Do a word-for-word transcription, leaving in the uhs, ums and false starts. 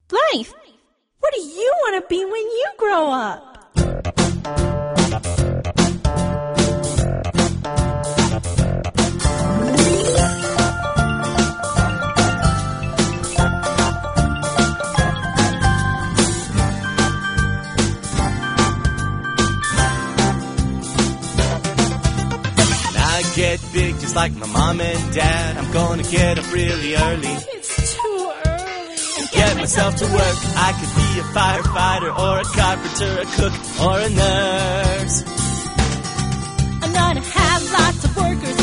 Life, what do you want to be when you grow up? Get big just like my mom and dad. I'm gonna get up really early. It's too early. And get myself to work. I could be a firefighter or a carpenter, a cook or a nurse. I'm gonna have lots of workers